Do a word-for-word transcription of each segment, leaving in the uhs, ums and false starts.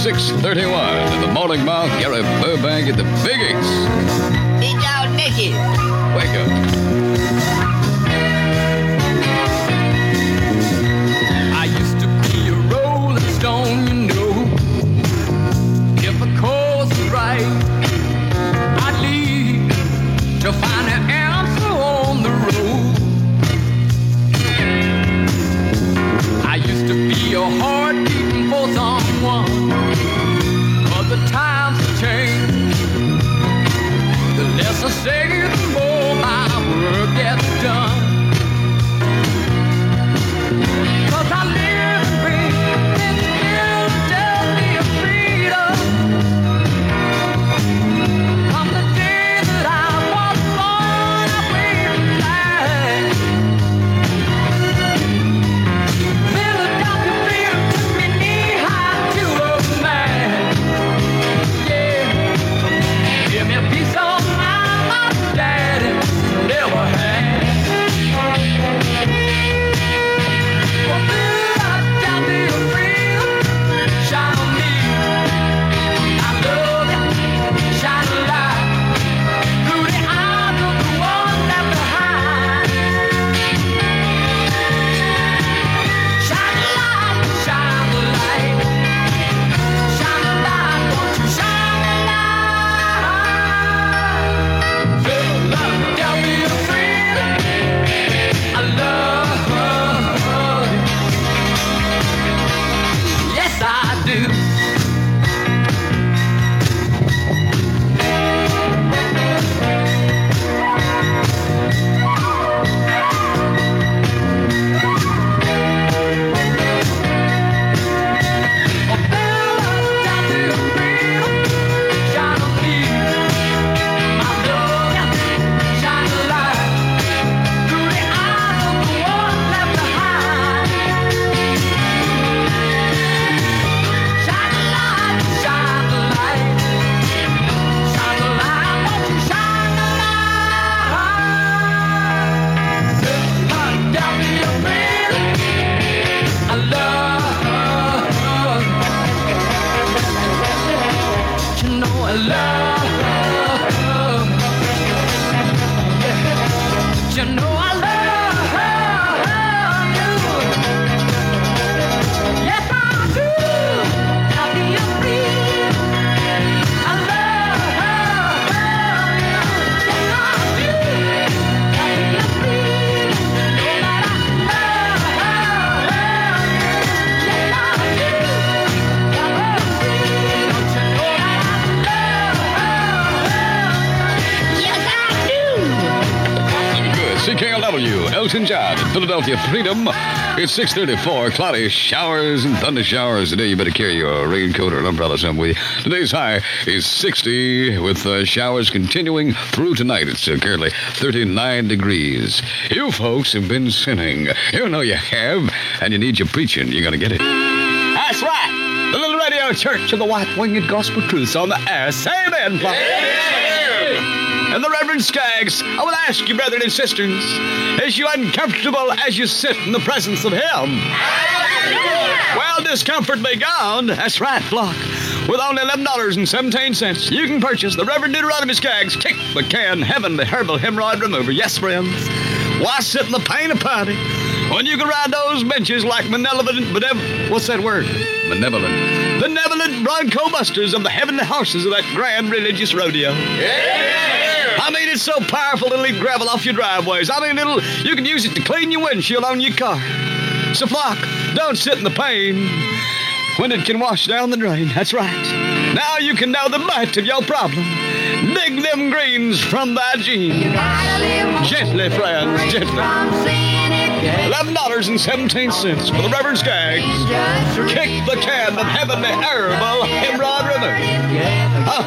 six thirty-one. In the morning mouth, Gary Burbank at the Big Ace. Hey, y'all, Nicky. Wake up. I used to be a rolling stone, you know. If a course is right, I'd leave to find an answer on the road. I used to be a heart beating for someone, but the times have changed. The less I say, the more my work gets done. 'Cause I live and breathe in Philadelphia freedom. From the day that I was born, I waved flag. Philadelphia freedom took me knee high to a man. Yeah, give me a piece of mind my daddy never had. Well, Philadelphia freedom, shine on me. I love you, shine a light through the eyes of the one left behind. Shine a light, shine a light, shine a light, won't you shine a light? Philadelphia freedom, I love you. Yes, I do. Philadelphia freedom, shine on me. I love you, shine a light through the eyes of the one left behind. Shine a light, shine a light, shine a light, won't you shine a light? Philadelphia freedom, I love. You know I love. You know I love you. Yes, I do. Philadelphia freedom, I love you. Yes, I do. Philadelphia freedom, know that I love you. Yes, I do. Philadelphia freedom, don't you know that I love you? Yes, I do. Good. C K L W, Elton John, Philadelphia Freedom. It's six thirty-four. Cloudy showers and thunder showers today. You better carry your raincoat or an umbrella somewhere with you. Today's high is sixty, with uh, showers continuing through tonight. It's uh, currently thirty-nine degrees. You folks have been sinning. You know you have, and you need your preaching. You're going to get it. That's right. The Little Radio Church of the White-Winged Gospel Truths on the air. Say amen, Papa. And the Reverend Skaggs, I will ask you, brethren and sisters, is you uncomfortable as you sit in the presence of Him? Well, discomfort be gone. That's right, flock. With only eleven dollars and seventeen cents, you can purchase the Reverend Deuteronomy Skaggs Kick the Can Heavenly Herbal Hemorrhoid Remover. Yes, friends. Why sit in the pain of party when you can ride those benches like malevolent, benevolent, what's that word? Benevolent. Benevolent Bronco Busters of the heavenly horses of that grand religious rodeo. Yeah! I mean, it's so powerful it'll leave gravel off your driveways. I mean, it'll you can use it to clean your windshield on your car. So, flock, don't sit in the pain when it can wash down the drain. That's right. Now you can know the bite of your problem. Dig them greens from thy gene. Gently, friends, gently. eleven dollars and seventeen cents for the Reverend Skaggs. Kick the can of heavenly herbal hemorrhoid remover. Oh.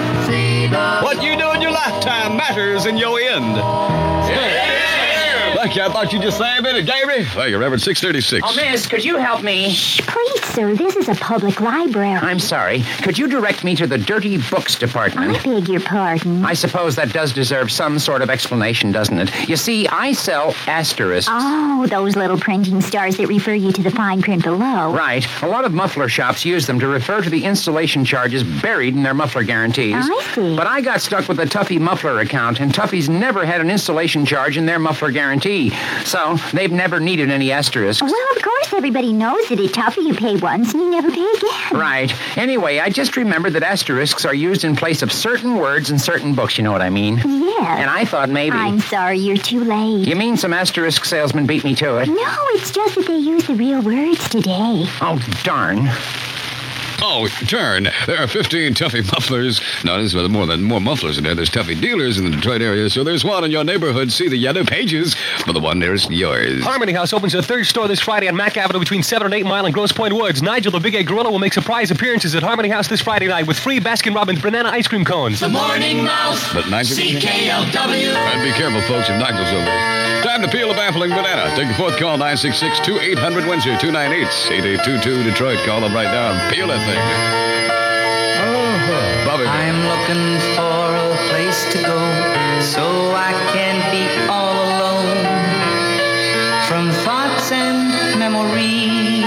What you do in your lifetime matters in your end. Yeah. Thank lucky. I thought you just sang a minute, Gary. Thank you, Reverend. six thirty-six. Oh, miss, could you help me? Please, sir, this is a public library. I'm sorry. Could you direct me to the dirty books department? I beg your pardon. I suppose that does deserve some sort of explanation, doesn't it? You see, I sell asterisks. Oh, those little printing stars that refer you to the fine print below. Right. A lot of muffler shops use them to refer to the installation charges buried in their muffler guarantees. I see. But I got stuck with a Tuffy muffler account, and Tuffy's never had an installation charge in their muffler guarantee. So they've never needed any asterisks. Well, of course, everybody knows that at Tuffy you pay once and you never pay again. Right. Anyway, I just remembered that asterisks are used in place of certain words in certain books, you know what I mean? Yes. And I thought maybe... I'm sorry, you're too late. You mean some asterisk salesman beat me to it? No, it's just that they use the real words today. Oh, darn. Oh, turn. There are fifteen Tuffy mufflers. No, there's more than more mufflers in there. There's Tuffy dealers in the Detroit area, so there's one in your neighborhood. See the yellow pages for the one nearest yours. Harmony House opens a third store this Friday on Mack Avenue between seven and eight Mile and Grosse Pointe Woods. Nigel the Big A Gorilla will make surprise appearances at Harmony House this Friday night with free Baskin-Robbins banana ice cream cones. The Morning Mouse. But Nigel... C K L W. And be careful, folks, if Nigel's over. Time to peel a baffling banana. Take your fourth call, nine six six, two eight hundred Windsor, two nine eight, eight eight two two Detroit. Call them right down. Peel that thing. Bobby. I'm looking for a place to go so I can be all alone from thoughts and memories,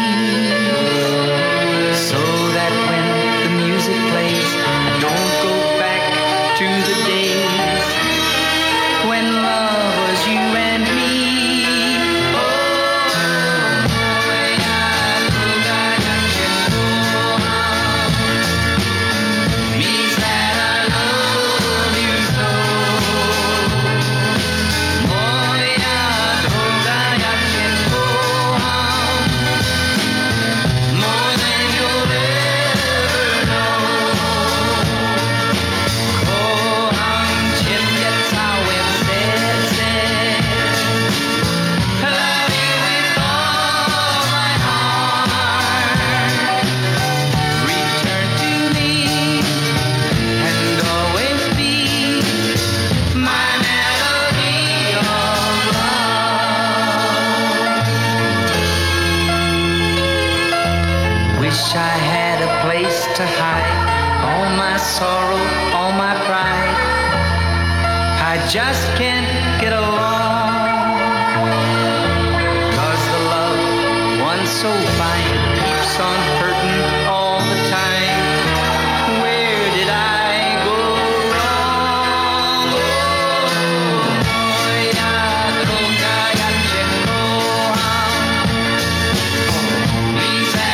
so that when the music plays I don't go back to the days when love was you and me. I had a place to hide all my sorrow, all my pride. I just can't get along, 'cause the love, once so fine, keeps on hurting all the time. Where did I go wrong? Oh, moja droga, ja cię kocham. Please,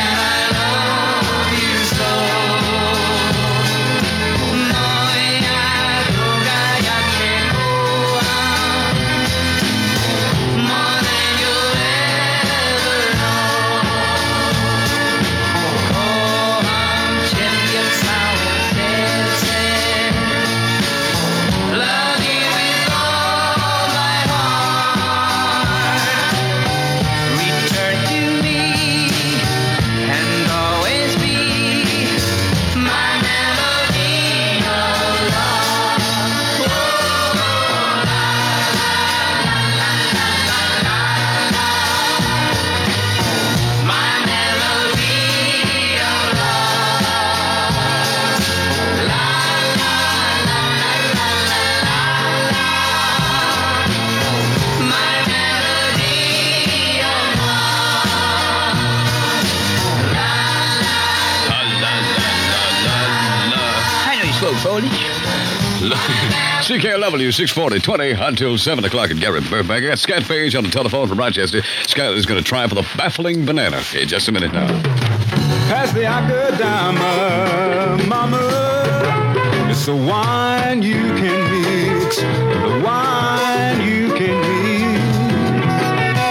C K L W six forty, twenty until seven o'clock at Garrett Burbank. I got Scat Page on the telephone from Rochester. Scat is going to try for the baffling banana. In just a minute now. Pass the Akadama, mama. It's the wine you can mix. The wine you can mix.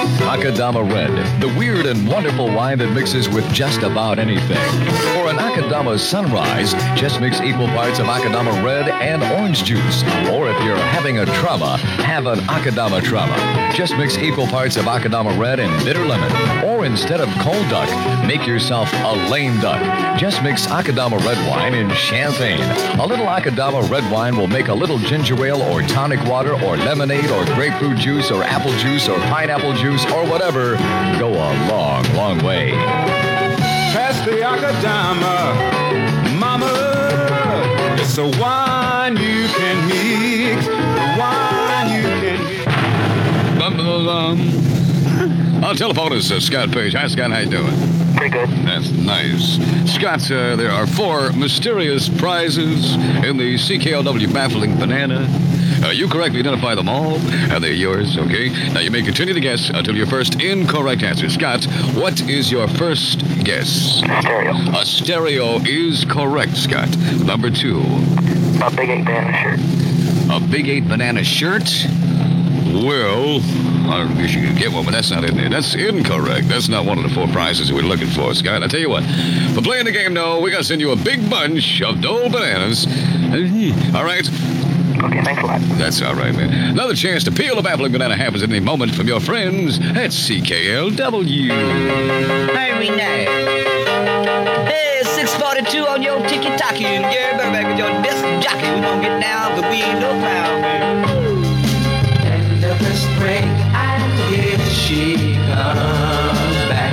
Akadama Red, the weird and wonderful wine that mixes with just about anything. For an Akadama Sunrise, just mix equal parts of Akadama Red and orange juice. Or if you're having a trauma, have an Akadama Trauma. Just mix equal parts of Akadama Red and bitter lemon. Or instead of cold duck, make yourself a lame duck. Just mix Akadama Red wine in champagne. A little Akadama Red wine will make a little ginger ale or tonic water or lemonade or grapefruit juice or apple juice or pineapple juice or whatever go a long, long way. Pass the Akadama, mama. It's a wine you can mix. The wine you can mix. Bum, bum, bum. Our telephone is uh, Scott Page. Hi, Scott. How you doing? Pretty good. That's nice. Scott, uh, there are four mysterious prizes in the C K L W Baffling Banana. Uh, you correctly identify them all, and they're yours, okay? Now, you may continue to guess until your first incorrect answer. Scott, what is your first guess? Stereo. A stereo is correct, Scott. Number two. A Big Eight banana shirt. A Big Eight banana shirt? Well, I guess you could get one, but that's not in there. That's incorrect. That's not one of the four prizes we're looking for, Scott. I tell you what, for playing the game, no, we got to send you a big bunch of Dole bananas. All right? Okay, thanks a lot. That's all right, man. Another chance to peel a baffling banana happens at any moment from your friends at C K L W. Hurry now. Hey, six forty-two on your ticky-tacky, and Gary Burbank with your best jockey. We gonna get down, but we ain't no clown, man. End of the spring, and here she comes back.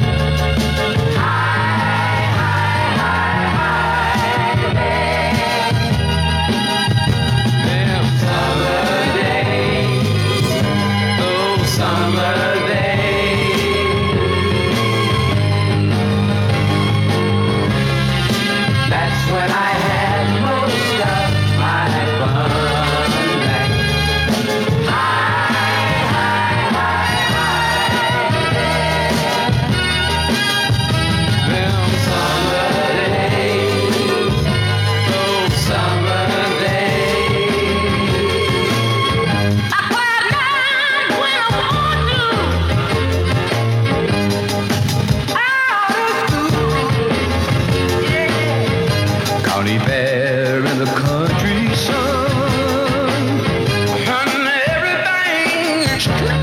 High, high, high, high, hey. Them summer days, oh summer days. That's when I had most of my fun back. Them summer days, oh summer days. I cry mine when I want to. Out of school, yeah. County fair in the country sun, and everything's true.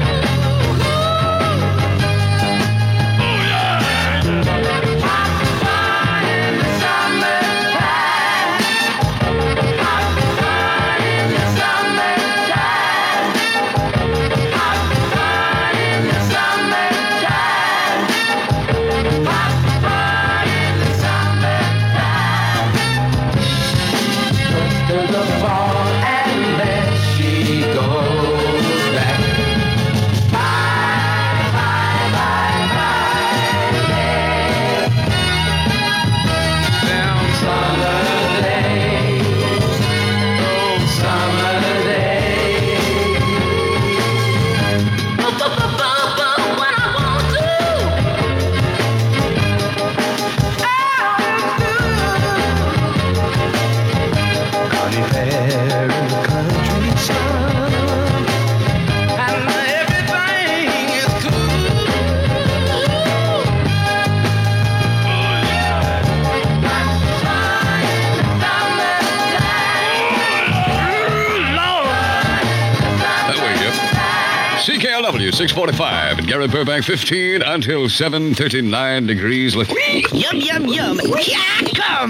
C K L W six forty-five and Gary Burbank fifteen until seven thirty-nine degrees. Yum, yum, yum. Here I come.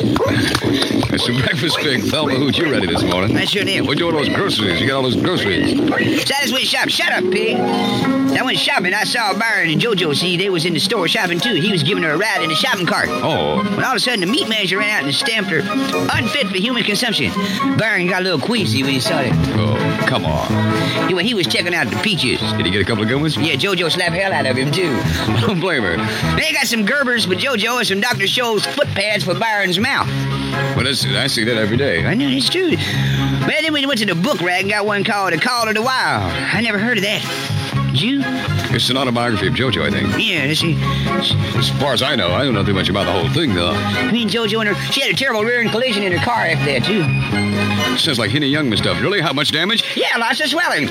That's some breakfast pig. Thelma Hoot, you ready this morning? I sure am. What'd you do with those groceries? You got all those groceries. So I just went shopping. Shut up, pig. I went shopping. I saw Byron and JoJo. See, they was in the store shopping, too. He was giving her a ride in the shopping cart. Oh. When all of a sudden, the meat manager ran out and stamped her unfit for human consumption. Byron got a little queasy when he saw that. Oh, come on. Yeah, well, he was checking out the peaches. Did he get a couple of good ones? Yeah, JoJo slapped hell out of him, too. Don't blame her. They got some Gerbers for JoJo and some Doctor Scholl's foot pads for Byron's mouth. Well, that's, I see that every day. I know, it's true. But then we went to the book rack and got one called A Call of the Wild. I never heard of that. Did you? It's an autobiography of JoJo, I think. Yeah, she... As far as I know, I don't know too much about the whole thing, though. I mean, JoJo and her... She had a terrible rear-end collision in her car after that, too. Sounds like Henny Youngman stuff. Really? How much damage? Yeah, lots of swelling.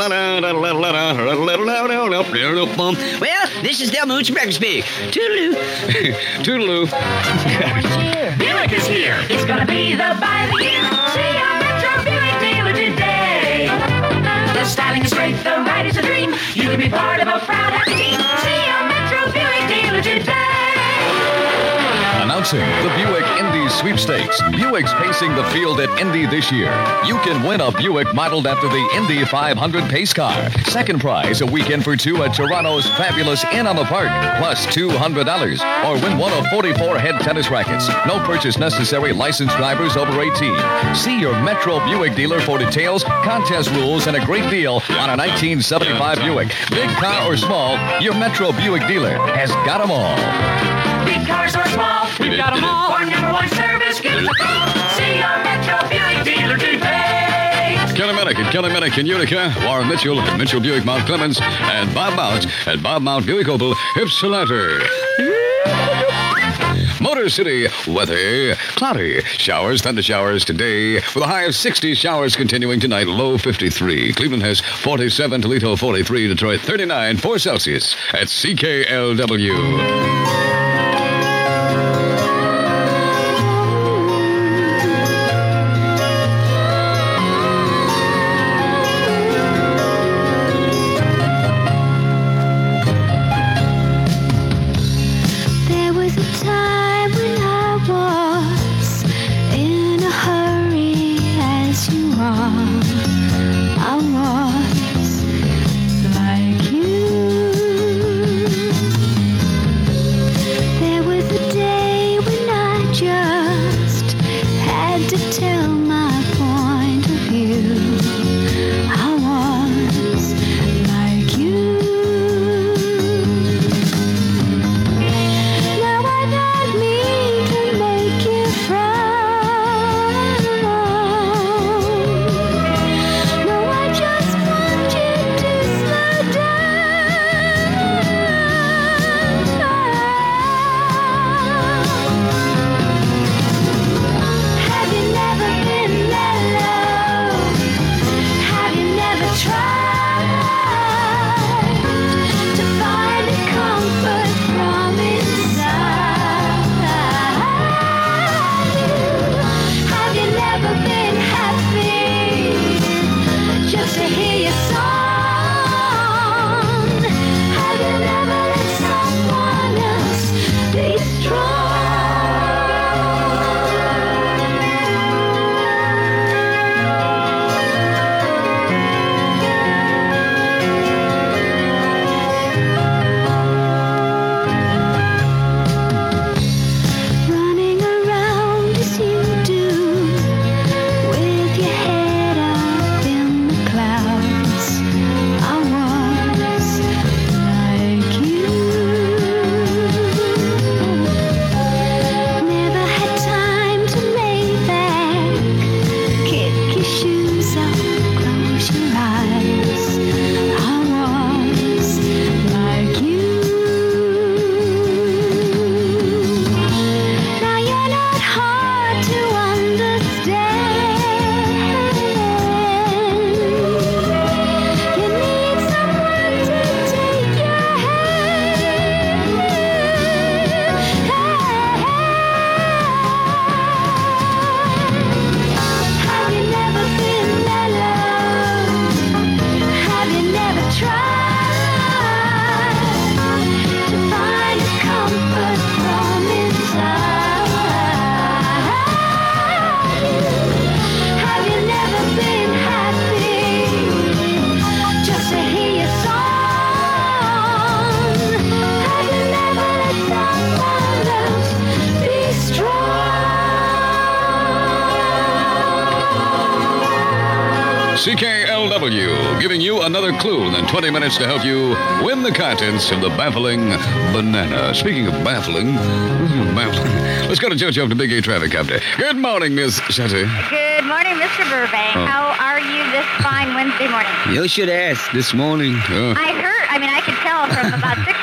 Well, this is Del Mooch Breakfast Pig. Toodaloo. Toodaloo. Buick is here. It's gonna be the buy of the year. See our Metro Buick dealer today. The styling is great, the ride is a dream. You can be part of a proud, happy team. See our Metro Buick dealer today. Announcing the Buick Indy Sweepstakes. Buick's pacing the field at Indy this year. You can win a Buick modeled after the Indy five hundred pace car. Second prize, a weekend for two at Toronto's fabulous Inn on the Park, plus two hundred dollars. Or win one of forty-four head tennis rackets. No purchase necessary. Licensed drivers over eighteen. See your Metro Buick dealer for details, contest rules, and a great deal on a nineteen seventy-five Buick. Big car or small, your Metro Buick dealer has got them all. Big cars or small, we've got them all. Our number one service, give us a call. See our Metro Buick dealer today. Kelly Minnick at Kelly Minnick in Utica, Warren Mitchell at Mitchell Buick Mount Clemens, and Bob Mount at Bob Mount Buick Opel, Ypsilanti. Motor City weather, cloudy. Showers, thunder showers today with a high of sixty. Showers continuing tonight, low fifty-three. Cleveland has forty-seven, Toledo forty-three, Detroit thirty-nine, four Celsius at C K L W. C K L W, giving you another clue in twenty minutes to help you win the contents of the baffling banana. Speaking of baffling, baffling let's go to JoJo to Big A Traffic Update. Good morning, Miss Shetty. Good morning, Mister Burbank. Oh. How are you this fine Wednesday morning? You should ask this morning. Uh, I heard, I mean, I could tell from about six o'clock on,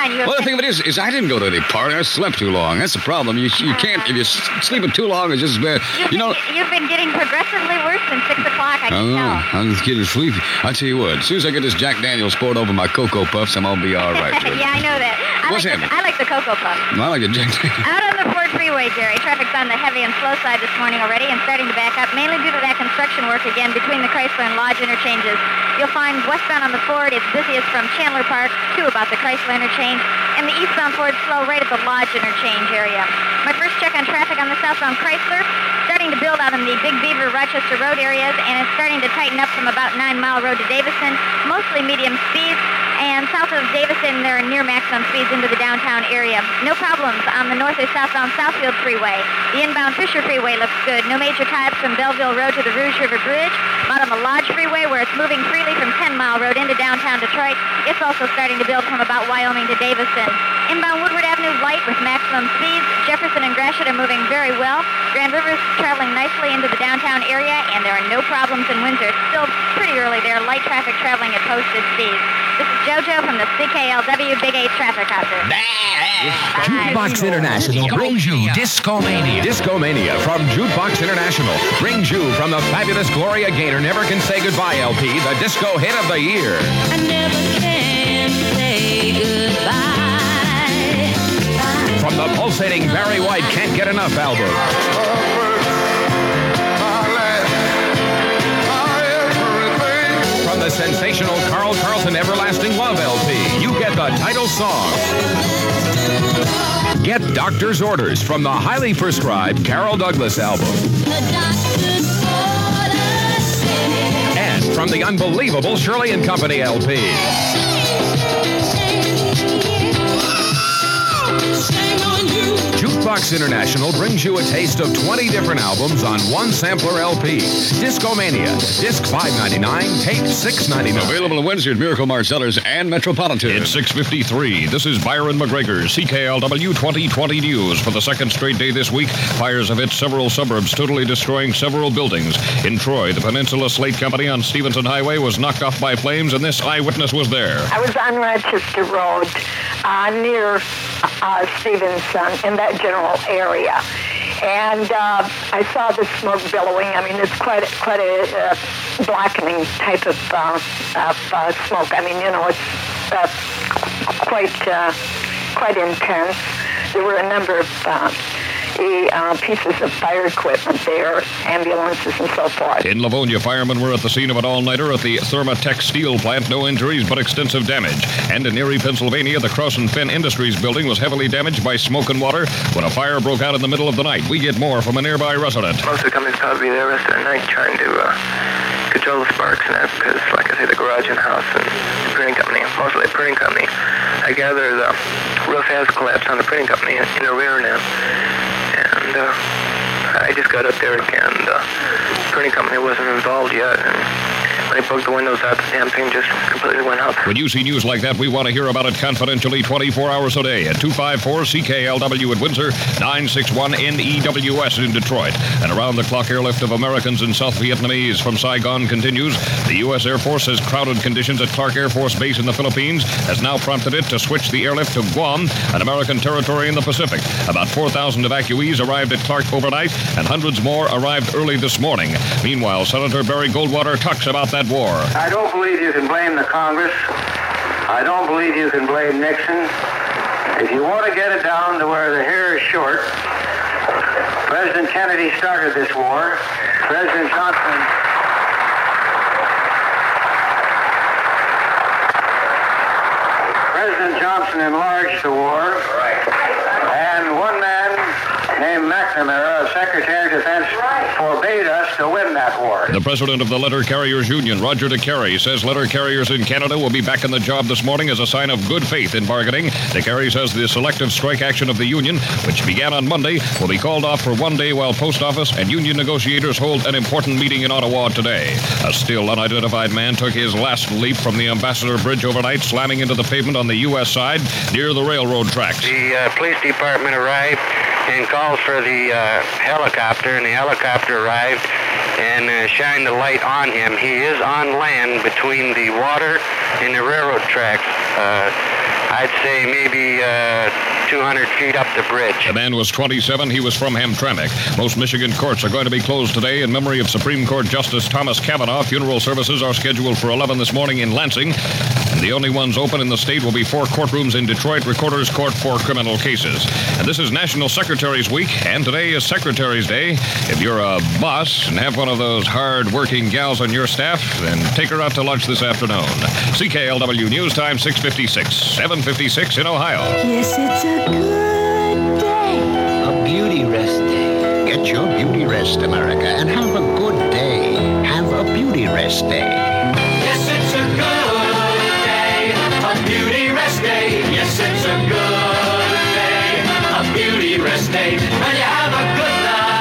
fine. You have Well, the been- thing of it is, is I didn't go to any party. I slept too long. That's the problem. You you can't, if you're sleeping too long, it's just bad. You've, You know... been, you've been getting progressively worse than six o'clock, I I can don't know. tell. I'm just getting sleepy. I tell you what, as soon as I get this Jack Daniels poured over my Cocoa Puffs, I'm gonna be all right. George. Yeah, I know that. I What's like the, happening? I like the Cocoa Puff. I like the Jack Daniels. Out on the Ford Freeway, Jerry. Traffic's on the heavy and slow side this morning already and starting to back up, mainly due to that construction work again between the Chrysler and Lodge interchanges. You'll find westbound on the Ford, it's busiest from Chandler Park to about the Chrysler interchange, and the eastbound Ford slow right at the Lodge interchange area. My first check on traffic on the southbound Chrysler, starting to build out in the Big Beaver, Rochester Road areas, and it's starting to tighten up from about Nine Mile Road to Davison, mostly medium speeds. And south of Davison, there are near maximum speeds into the downtown area. No problems on the north or southbound Southfield Freeway. The inbound Fisher Freeway looks good. No major tie-ups from Belleville Road to the Rouge River Bridge. Out on the Lodge Freeway, where it's moving freely from Ten Mile Road into downtown Detroit, it's also starting to build from about Wyoming to Davison. Inbound Woodward Avenue light with maximum speeds. Jefferson and Gratiot are moving very well. Grand River's traveling nicely into the downtown area, and there are no problems in Windsor. It's still pretty early there. Light traffic traveling at posted speeds. This is JoJo from the C K L W Big eight Trafficopter. Jukebox International brings you Discomania. Discomania from Jukebox International brings you from the fabulous Gloria Gaynor Never Can Say Goodbye L P, the disco hit of the year. I never can say goodbye. From the pulsating Barry White Can't Get Enough album. From the sensational Carl Carlton Everlasting Love L P, you get the title song. Get Doctor's Orders from the highly prescribed Carol Douglas album. And from the unbelievable Shirley and Company L P. Jukebox International brings you a taste of twenty different albums on one sampler L P. Discomania, disc five ninety-nine, tape six ninety-nine. Available in Windsor, Miracle Mart Cellars, and Metropolitan. It's six fifty-three. This is Byron McGregor, C K L W twenty twenty News. For the second straight day this week, fires have hit several suburbs, totally destroying several buildings. In Troy, the Peninsula Slate Company on Stevenson Highway was knocked off by flames, and this eyewitness was there. I was on Rochester Road uh, near uh, Stevenson in that general area. And uh, I saw the smoke billowing. I mean, it's quite quite a uh, blackening type of, uh, of uh, smoke. I mean, you know, it's uh, quite uh, quite intense. There were a number of uh, e, uh, pieces of fire equipment there, ambulances and so forth. In Livonia, firemen were at the scene of an all-nighter at the Thermatech steel plant. No injuries, but extensive damage. And in Erie, Pennsylvania, the Cross and Finn Industries building was heavily damaged by smoke and water when a fire broke out in the middle of the night. We get more from a nearby resident. Most of the companies probably be there the rest of the night trying to uh, control the sparks and that because, like I say, the garage and house and the printing company, mostly the printing company. I gather the roof has collapsed on the printing company in the rear now. And uh, I just got up there again. The printing company wasn't involved yet. And when they broke the windows out, the damn thing just completely went out. When you see news like that, we want to hear about it confidentially twenty-four hours a day at two five four C K L W at Windsor, nine six one N E W S in Detroit. And around-the-clock airlift of Americans and South Vietnamese from Saigon continues. The U S Air Force says crowded conditions at Clark Air Force Base in the Philippines has now prompted it to switch the airlift to Guam, an American territory in the Pacific. About four thousand evacuees arrived at Clark overnight, and hundreds more arrived early this morning. Meanwhile, Senator Barry Goldwater talks about that war. I don't believe you can blame the Congress. I don't believe you can blame Nixon. If you want to get it down to where the hair is short, President Kennedy started this war. President Johnson... President Johnson enlarged the war. And one man named McNamara, Secretary of Defense, forbade us to win that war. The president of the Letter Carriers Union, Roger DeCarey, says letter carriers in Canada will be back on the job this morning as a sign of good faith in bargaining. DeCarey says the selective strike action of the union, which began on Monday, will be called off for one day while post office and union negotiators hold an important meeting in Ottawa today. A still unidentified man took his last leap from the Ambassador Bridge overnight, slamming into the pavement on the U S side near the railroad tracks. The uh, police department arrived and called for the uh, helicopter, and the helicopter arrived and uh, shined the light on him. He is on land between the water and the railroad tracks. Uh, I'd say maybe uh, two hundred feet up the bridge. The man was twenty-seven. He was from Hamtramck. Most Michigan courts are going to be closed today in memory of Supreme Court Justice Thomas Kavanaugh. Funeral services are scheduled for eleven this morning in Lansing. And the only ones open in the state will be four courtrooms in Detroit, Recorder's Court for criminal cases. And this is National Secretaries Week, and today is Secretary's Day. If you're a boss and have one of those hard-working gals on your staff, then take her out to lunch this afternoon. C K L W News Time, six fifty-six, seven fifty-six in Ohio. Yes, it's a good day. A beauty rest day. Get your beauty rest, America, and have a good day. Have a beauty rest day. Yes, it's a good day, a beauty rest day. Yes, it's a good day, a beauty rest day. When you have a good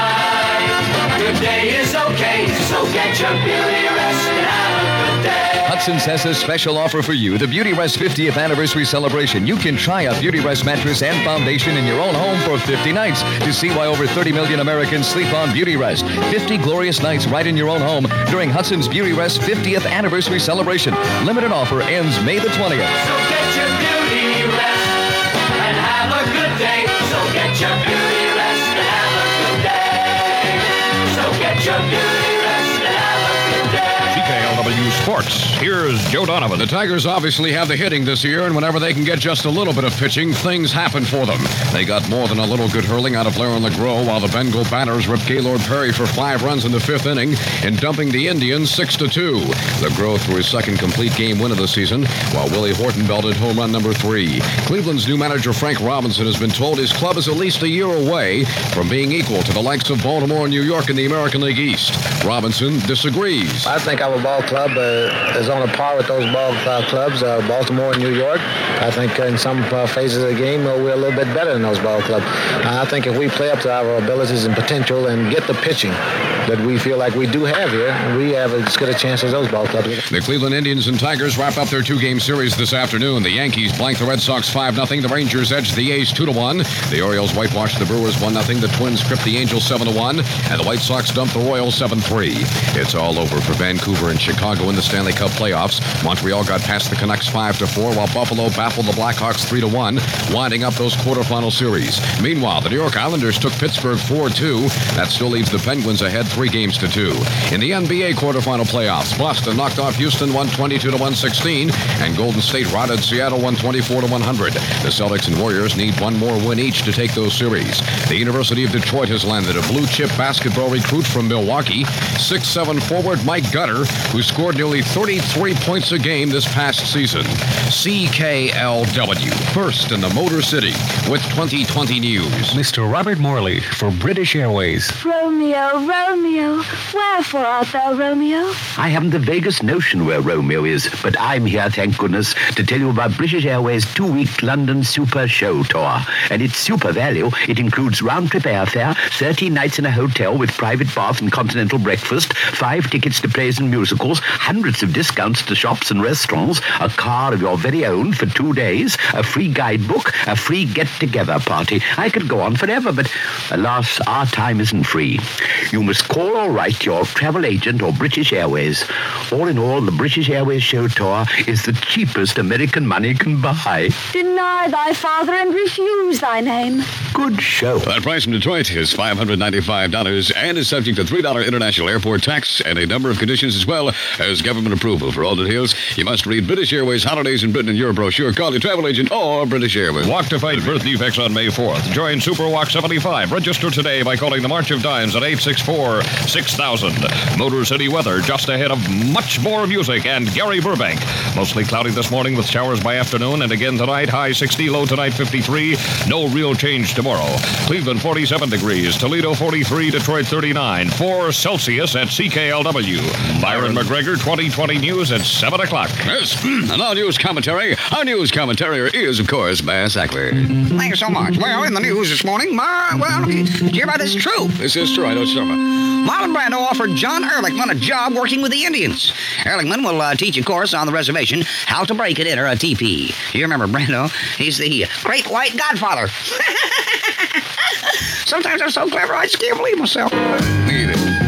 night, good day is okay. So get your beauty rest and have a good day. Hudson's has a special offer for you, the Beauty Rest fiftieth Anniversary Celebration. You can try a Beauty Rest mattress and foundation in your own home for fifty nights to see why over thirty million Americans sleep on Beauty Rest. fifty glorious nights right in your own home during Hudson's Beauty Rest fiftieth Anniversary Celebration. Limited offer ends May the twentieth. So get your beauty rest and have a good day. So get your beauty rest and have a good day. So get your beauty rest and have a good day. C K L W Sports. Here's Joe Donovan. The Tigers obviously have the hitting this year, and whenever they can get just a little bit of pitching, things happen for them. They got more than a little good hurling out of Laren LeGros, while the Bengal batters ripped Gaylord Perry for five runs in the fifth inning in dumping the Indians six to two. LeGros threw his second complete game win of the season, while Willie Horton belted home run number three. Cleveland's new manager Frank Robinson has been told his club is at least a year away from being equal to the likes of Baltimore and New York in the American League East. Robinson disagrees. I think our ball club uh, is on a par with those ball uh, clubs, uh, Baltimore and New York. I think in some uh, phases of the game, uh, we're a little bit better than those ball clubs. Uh, I think if we play up to our abilities and potential and get the pitching that we feel like we do have here, we have as good a chance as those ball clubs. The Cleveland Indians and Tigers wrap up their two-game series this afternoon. The Yankees blanked the Red Sox five nothing. The Rangers edged the A's two to one. The Orioles whitewashed the Brewers one nothing. The Twins tripped the Angels seven to one. And the White Sox dumped the Royals seven three. It's all over for Vancouver and Chicago in the Stanley Cup playoffs. Montreal got past the Canucks five to four, while Buffalo baffled the Blackhawks three to one, winding up those quarterfinal series. Meanwhile, the New York Islanders took Pittsburgh four two. That still leaves the Penguins ahead three games to two. In the N B A quarterfinal playoffs, Boston knocked off Houston one twenty-two to one sixteen, and Golden State routed Seattle one twenty-four to one hundred. The Celtics and Warriors need one more win each to take those series. The University of Detroit has landed a blue-chip basketball recruit from Milwaukee, six seven forward Mike Gutter, who scored nearly thirty-three points a game this past season. C K L W, first in the Motor City with twenty twenty news. Mister Robert Morley for British Airways. Romeo, Romeo, wherefore art thou, Romeo? I haven't the vaguest notion where Romeo is, but I'm here, thank goodness, to tell you about British Airways' two-week London Super Show Tour. And it's super value. It includes round-trip airfare, thirteen nights in a hotel with private bath and continental breakfast, five tickets to plays and musicals, hundreds of discounts to shops and restaurants, a car of your very own for two days, a free guidebook, a free get-together party. I could go on forever, but alas, our time isn't free. You must call or write your travel agent or British Airways. All in all, the British Airways Show Tour is the cheapest American money can buy. Deny thy father and refuse thy name. Good show. That price from Detroit is five hundred ninety-five dollars and is subject to three dollars international airport tax and a number of conditions as well as government approval. For all details, you must read British Airways Holidays in Britain in your brochure. Call your travel agent or British Airways. Walk to fight birth defects on May fourth. Join Super Walk seventy-five. Register today by calling the March of Dimes at eight six four, six thousand. Motor City weather just ahead of much more music and Gary Burbank. Mostly cloudy this morning with showers by afternoon, and again tonight, high sixty, low tonight fifty-three. No real change tomorrow. Cleveland forty-seven degrees, Toledo forty-three, Detroit thirty-nine, four Celsius at C K L W. Byron McGregor, twenty twenty News at seven o'clock. Yes, and our news commentary. Our news commentator is, of course, Bass Ackler. Thanks so much. Well, in the news this morning, uh, well, did you hear about this? It's true. This is true. I know it's true. Marlon Brando offered John Ehrlichman a job working with the Indians. Ehrlichman will uh, teach a course on the reservation how to break and enter a T P. You remember Brando? He's the great white godfather. Sometimes I'm so clever I just can't believe myself. Look at it.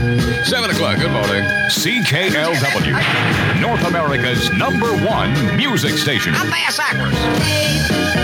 seven o'clock. Good morning. C K L W, North America's number one music station. I'm bass backwards.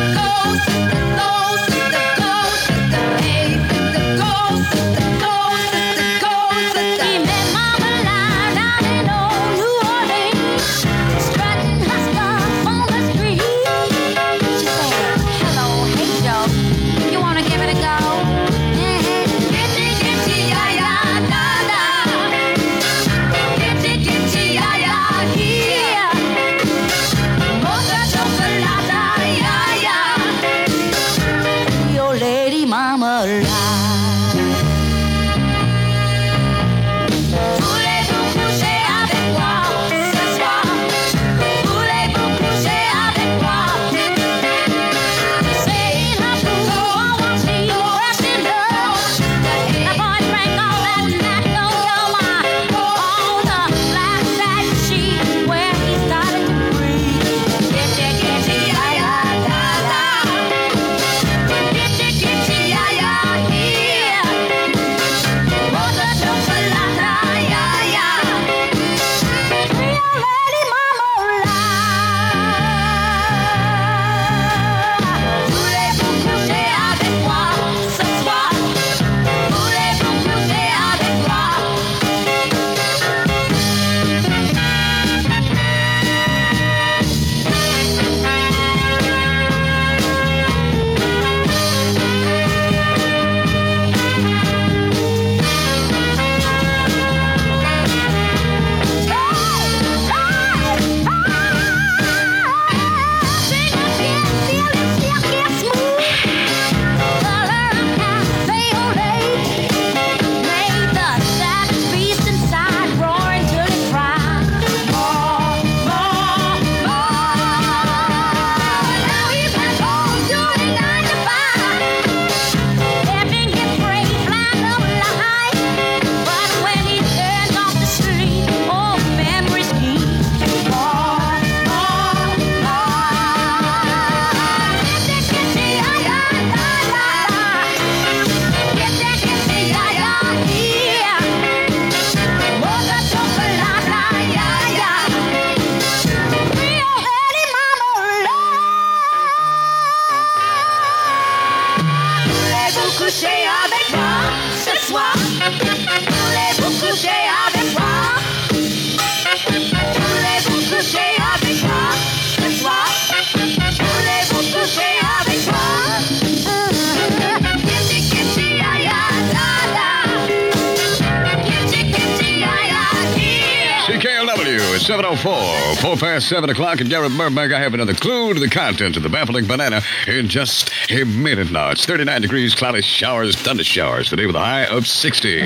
seven oh four, four past seven o'clock, and Garrett Burbank. I have another clue to the contents of the baffling banana in just a minute now. It's thirty-nine degrees, cloudy showers, thunder showers today with a high of sixty.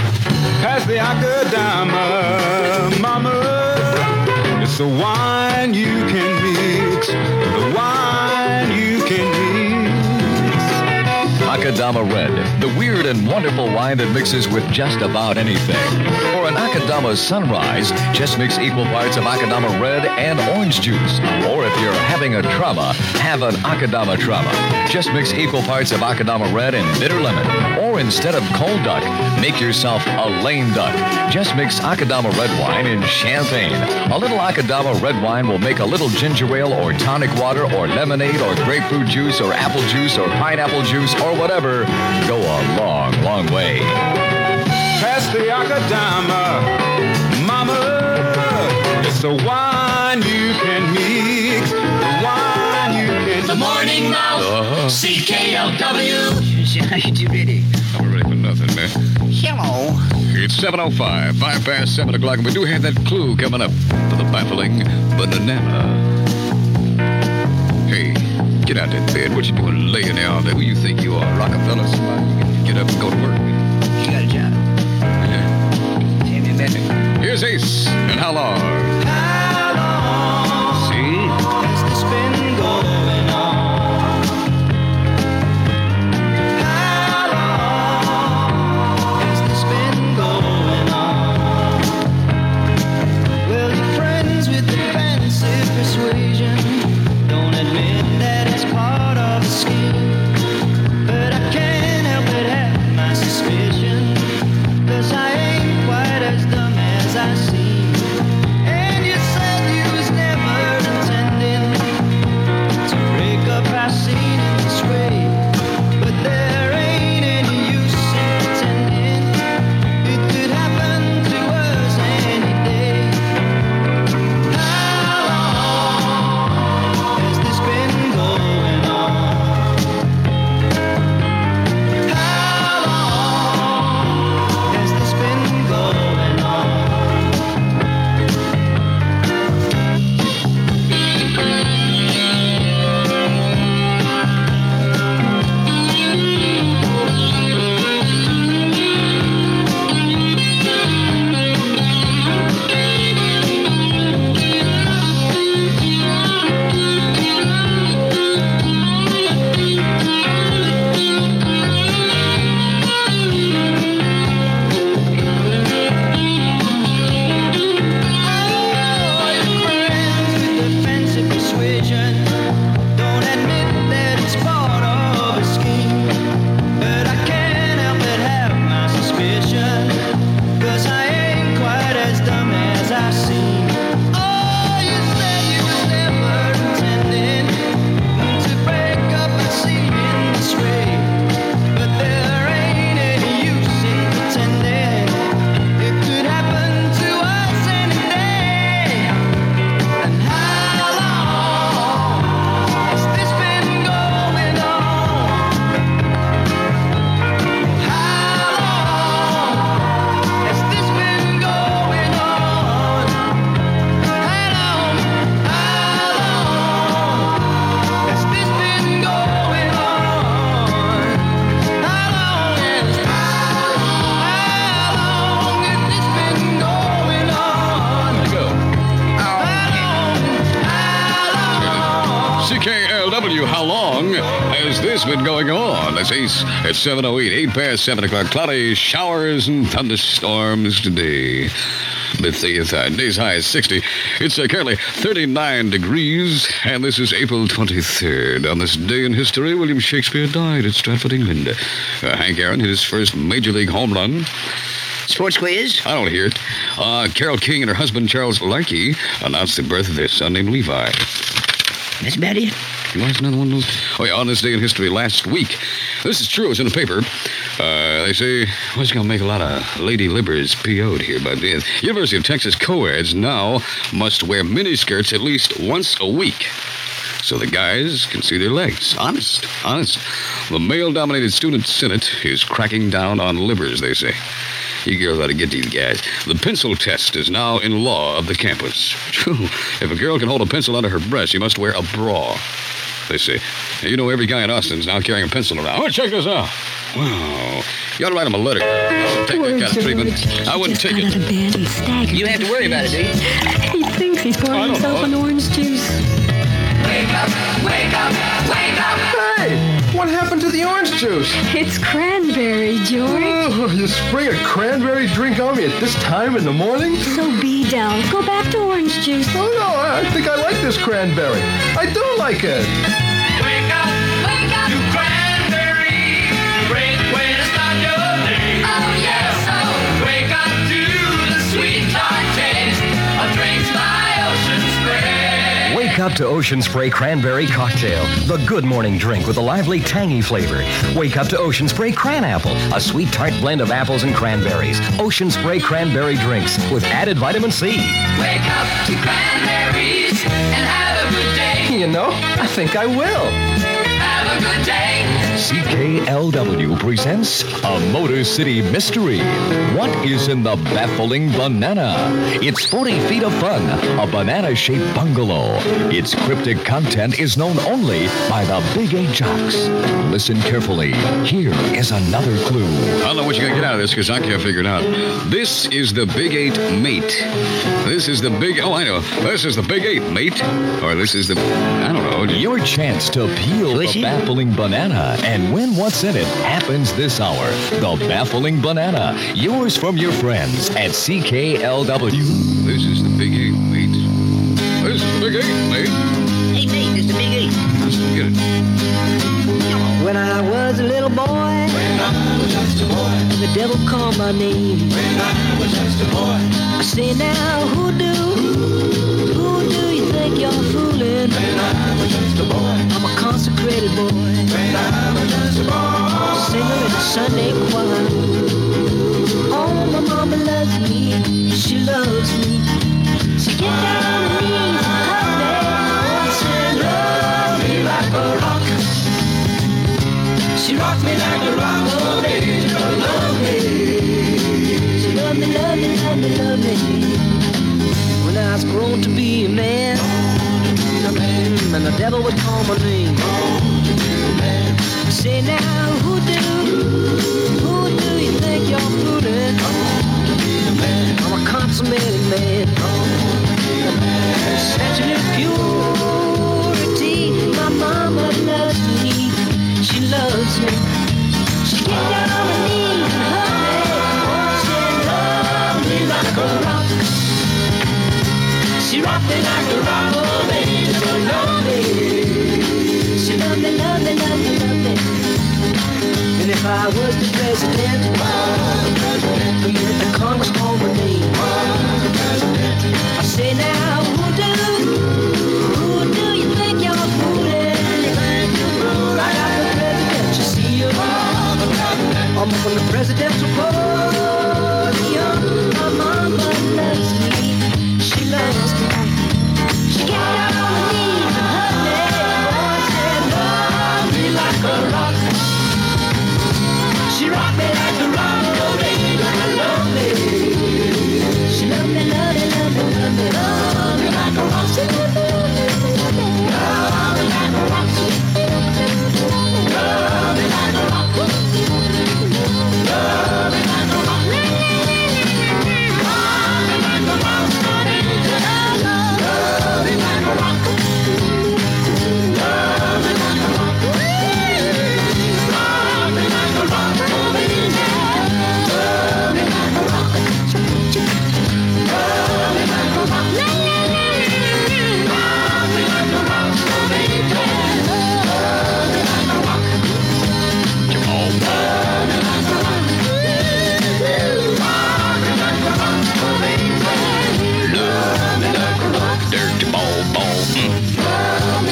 Pass the Akadama, mama. It's the wine you can mix, the wine you can mix. Akadama Red, the weird and wonderful wine that mixes with just about anything. For an Akadama Sunrise, just mix equal parts of Akadama Red and orange juice. Or if you're having a trauma, have an Akadama trauma. Just mix equal parts of Akadama Red and bitter lemon. Or instead of cold duck, make yourself a lame duck. Just mix Akadama Red wine in champagne. A little Akadama Red wine will make a little ginger ale or tonic water or lemonade or grapefruit juice or apple juice or pineapple juice or whatever go a long, long way. Pass the Akadama, mama. It's the wine you can mix, the wine you can The Morning Mouth, Uh-huh. C K L W. You ready? I'm ready for nothing, man. Hello. It's seven oh five, five past seven o'clock, and we do have that clue coming up for the baffling banana. Hey, get out that bed. What you doing laying there all day? Who you think you are, Rockefeller? Somebody? You can get up and go to work. You got a job. Yeah. Tell me about it. Here's Ace, and how long? How long See? has this been going on? How long has this been going on? Well, you're friends with the fancy persuasion. Don't admit that it's part of the scheme. But I can't help but have my suspicion. 'Cause I ain't quite been going on? It's Ace at seven oh eight, eight past seven o'clock. Cloudy showers and thunderstorms today. The thirtieth high. Today's high is sixty. It's uh, currently thirty-nine degrees, and this is April twenty-third. On this day in history, William Shakespeare died at Stratford, England. Uh, Hank Aaron hit his first major league home run. Sports quiz? I don't hear it. Uh, Carole King and her husband, Charles Larkey, announced the birth of their son named Levi. That's about it. You want another one of those? Oh, yeah, on this day in history last week. This is true. It's in the paper. Uh, they say, well, it's going to make a lot of lady libbers P O'd here, but the University of Texas co-eds now must wear miniskirts at least once a week so the guys can see their legs. Honest. Honest. The male-dominated student senate is cracking down on libbers, they say. You girls ought to get these guys. The pencil test is now in law of the campus. If a girl can hold a pencil under her breast, she must wear a bra, they say. You know, every guy in Austin's now carrying a pencil around. Oh, check this out. Wow. You ought to write him a letter. I wouldn't take that kind of treatment. I wouldn't take it. You have to worry about it, do you? He thinks he's pouring himself an orange juice. Wake up, wake up, wake up! Hey, what happened to the orange juice? It's cranberry, George. Oh, you spring a cranberry drink on me at this time in the morning? So be down. Go back to orange juice. Oh, no, I think I like this cranberry. I do like it. Wake up, wake up to cranberry. Great way to start your day. Oh, yes, oh. Wake up to the sweet tart taste of drinks by Ocean Spray. Wake up to Ocean Spray Cranberry Cocktail, the good morning drink with a lively, tangy flavor. Wake up to Ocean Spray Cran Apple, a sweet, tart blend of apples and cranberries. Ocean Spray Cranberry drinks with added vitamin C. Wake up to cranberries and have a good day. You know, I think I will. Have a good day. C K L W presents a Motor City Mystery. What is in the baffling banana? It's forty feet of fun, a banana-shaped bungalow. Its cryptic content is known only by the Big Eight jocks. Listen carefully. Here is another clue. I don't know what you're going to get out of this because I can't figure it out. This is the Big Eight mate. This is the Big... Oh, I know. This is the Big Eight mate. Or this is the... I don't know. Your chance to peel the baffling banana and win what's in it happens this hour. The Baffling Banana. Yours from your friends at C K L W. This is the Big Eight mate. This is the Big Eight mate. Hey, mate, it's the Big Eight. Let's go get it. When I was a little boy, when I was just a boy, the devil called my name. When I was just a boy, I say now, who do, who do you think you're fooling? When I was just a boy, I'm a consecrated boy. When I was just a boy, singer in the Sunday choir. Oh, my mama loves me, she loves me. She gets down on her knees and hugs me. She loves me like a rock. She rocked me like a rock, oh baby, she loved me. She loved me, loved me, loved me, loved me. When I was grown to be a man, and the devil would call my name. Say now, who do, who do you think you're fooling? I'm a consummated man. Such a purity, my mama loves me. She loves me. She get down on her knees and hug me. Oh, she loves me like a rock. She rocked me like a rock, oh baby, she loved me. She loved me, loved me, loved me, loved me. And if I was the president, and the Congress called my name, I say now, who do, who do you think you're fooling? I got the presidential seal. I'm from the presidential podium. My mama loves me. She loves me. She gets down on her knees and hugs me. Oh, she loves me like a rock. She rocked me like a rock, oh baby.